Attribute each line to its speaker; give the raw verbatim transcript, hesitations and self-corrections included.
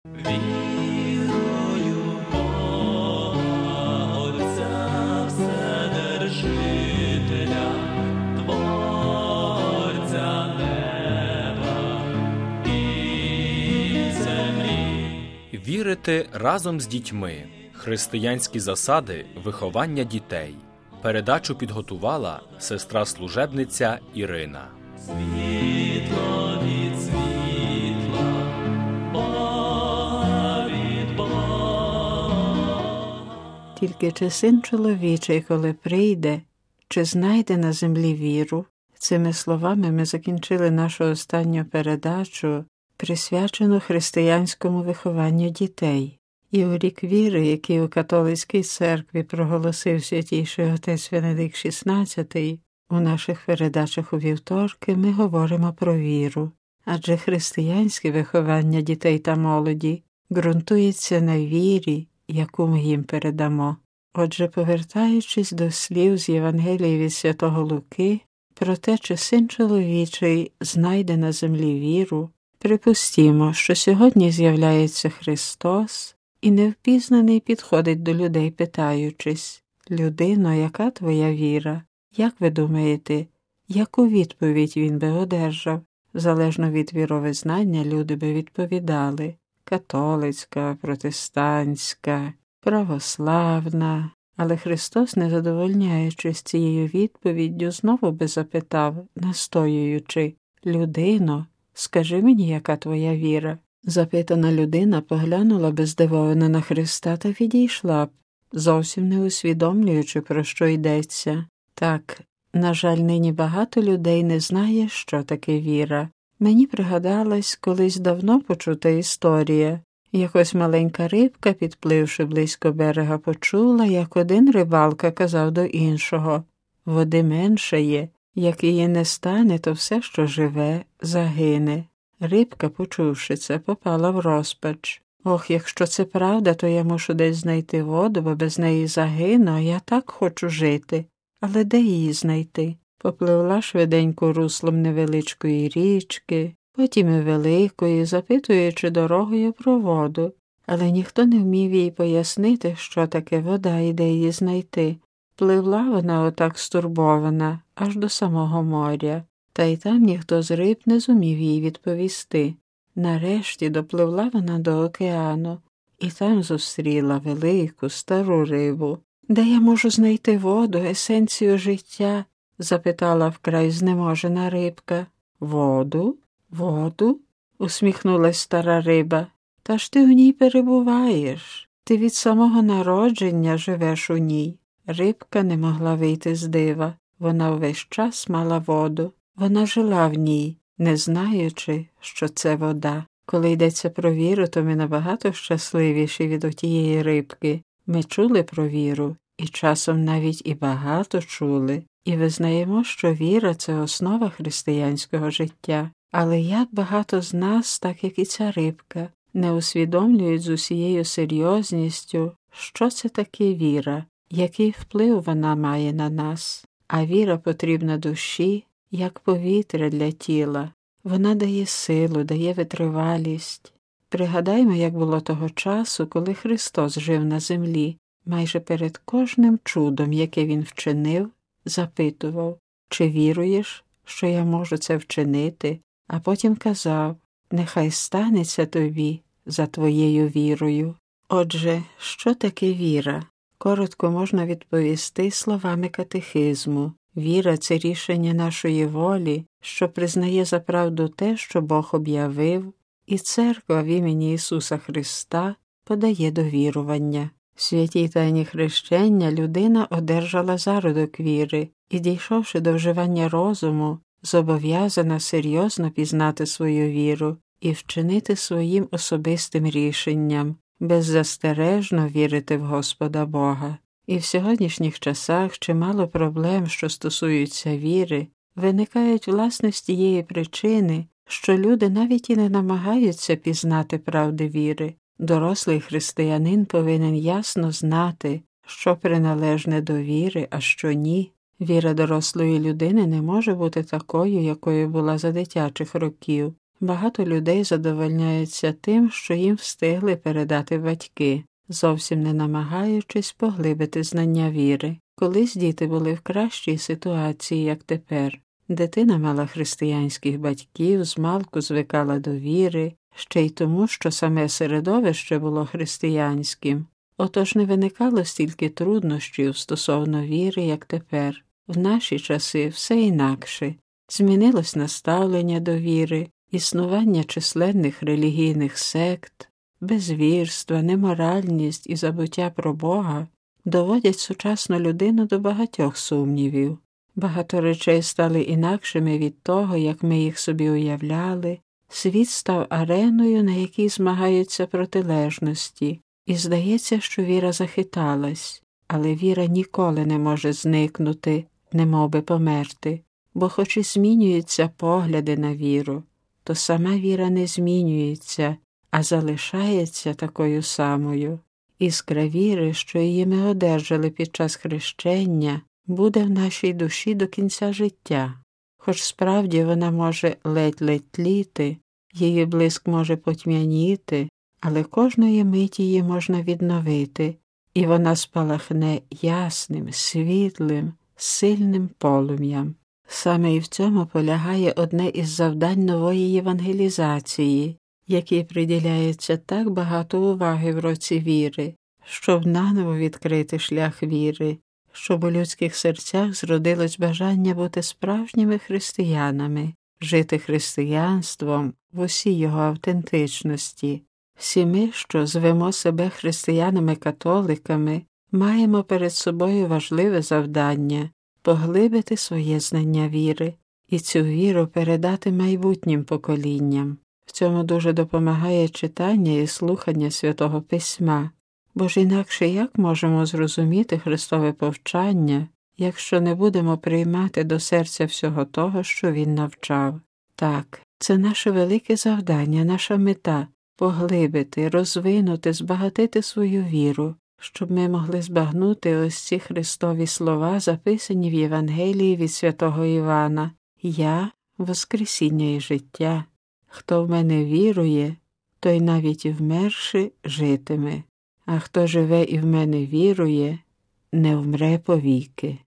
Speaker 1: Вірую в Бога, Отця Вседержителя, Творця неба і землі.
Speaker 2: Вірити разом з дітьми. Християнські засади виховання дітей. Передачу підготувала сестра-служебниця Ірина.
Speaker 1: Світло від світла, Бога від Бога.
Speaker 3: Тільки чи син чоловічий, коли прийде, чи знайде на землі віру? Цими словами ми закінчили нашу останню передачу, присвячену християнському вихованню дітей. І у рік віри, який у католицькій церкві проголосив святійший отець Венедикт шістнадцятий, у наших передачах у вівторки ми говоримо про віру, адже християнське виховання дітей та молоді ґрунтується на вірі, яку ми їм передамо. Отже, повертаючись до слів з Євангелії від святого Луки про те, чи син чоловічий знайде на землі віру, припустімо, що сьогодні з'являється Христос і невпізнаний підходить до людей, питаючись: «Людино, яка твоя віра?» Як ви думаєте, яку відповідь він би одержав? Залежно від віровизнання люди би відповідали: католицька, протестантська, православна. Але Христос, не задовольняючись цією відповіддю, знову би запитав, настоюючи: «Людино, скажи мені, яка твоя віра?» Запитана людина поглянула би здивовано на Христа та відійшла б, зовсім не усвідомлюючи, про що йдеться. Так, на жаль, нині багато людей не знає, що таке віра. Мені пригадалась колись давно почута історія. Якось маленька рибка, підпливши близько берега, почула, як один рибалка казав до іншого: «Води менше є, як її не стане, то все, що живе, загине». Рибка, почувши це, попала в розпач. «Ох, якщо це правда, то я мушу десь знайти воду, бо без неї загину, а я так хочу жити. Але де її знайти?» Попливла швиденько руслом невеличкої річки, потім і великої, запитуючи дорогою про воду. Але ніхто не вмів їй пояснити, що таке вода і де її знайти. Пливла вона отак стурбована, аж до самого моря. Та й там ніхто з риб не зумів їй відповісти. Нарешті допливла вона до океану, і там зустріла велику, стару рибу. «Де я можу знайти воду, есенцію життя?» – запитала вкрай знеможена рибка. «Воду? Воду?» – усміхнулась стара риба. «Та ж ти в ній перебуваєш. Ти від самого народження живеш у ній». Рибка не могла вийти з дива. Вона увесь час мала воду. Вона жила в ній, не знаючи, що це вода. Коли йдеться про віру, то ми набагато щасливіші від отієї рибки. Ми чули про віру, і часом навіть і багато чули, і визнаємо, що віра – це основа християнського життя. Але як багато з нас, так як і ця рибка, не усвідомлюють з усією серйозністю, що це таке віра, який вплив вона має на нас. А віра потрібна душі, як повітря для тіла. Вона дає силу, дає витривалість. Пригадаймо, як було того часу, коли Христос жив на землі. Майже перед кожним чудом, яке Він вчинив, запитував: «Чи віруєш, що я можу це вчинити?» А потім казав: «Нехай станеться тобі за твоєю вірою». Отже, що таке віра? Коротко можна відповісти словами катехизму. Віра – це рішення нашої волі, що признає за правду те, що Бог об'явив, і Церква в імені Ісуса Христа подає до вірування. В святій тайні хрещення людина одержала зародок віри і, дійшовши до вживання розуму, зобов'язана серйозно пізнати свою віру і вчинити своїм особистим рішенням, беззастережно вірити в Господа Бога. І в сьогоднішніх часах чимало проблем, що стосуються віри, виникають власне з тієї причини, що люди навіть і не намагаються пізнати правди віри. Дорослий християнин повинен ясно знати, що приналежне до віри, а що ні. Віра дорослої людини не може бути такою, якою була за дитячих років. Багато людей задовольняються тим, що їм встигли передати батьки, зовсім не намагаючись поглибити знання віри. Колись діти були в кращій ситуації, як тепер. Дитина мала християнських батьків, змалку звикала до віри, ще й тому, що саме середовище було християнським. Отож не виникало стільки труднощів стосовно віри, як тепер. В наші часи все інакше. Змінилось наставлення до віри, існування численних релігійних сект, безвірства, неморальність і забуття про Бога доводять сучасну людину до багатьох сумнівів. Багато речей стали інакшими від того, як ми їх собі уявляли. Світ став ареною, на якій змагаються протилежності. І здається, що віра захиталась, але віра ніколи не може зникнути, немов би померти. Бо хоч і змінюються погляди на віру, то сама віра не змінюється, а залишається такою самою. Іскра віри, що її ми одержали під час хрещення, буде в нашій душі до кінця життя. Хоч справді вона може ледь-ледь тліти, її блиск може потьмяніти, але кожної миті її можна відновити, і вона спалахне ясним, світлим, сильним полум'ям. Саме і в цьому полягає одне із завдань нової євангелізації, якій приділяється так багато уваги в році віри, щоб наново відкрити шлях віри, щоб у людських серцях зродилось бажання бути справжніми християнами, жити християнством в усій його автентичності. Всі ми, що звемо себе християнами-католиками, маємо перед собою важливе завдання – поглибити своє знання віри і цю віру передати майбутнім поколінням. В цьому дуже допомагає читання і слухання Святого Письма, бо ж інакше як можемо зрозуміти Христове повчання, якщо не будемо приймати до серця всього того, що Він навчав? Так, це наше велике завдання, наша мета – поглибити, розвинути, збагатити свою віру, щоб ми могли збагнути ось ці Христові слова, записані в Євангелії від святого Івана. «Я – воскресіння і життя. Хто в мене вірує, той навіть і вмерши житиме, а хто живе і в мене вірує, не вмре повіки».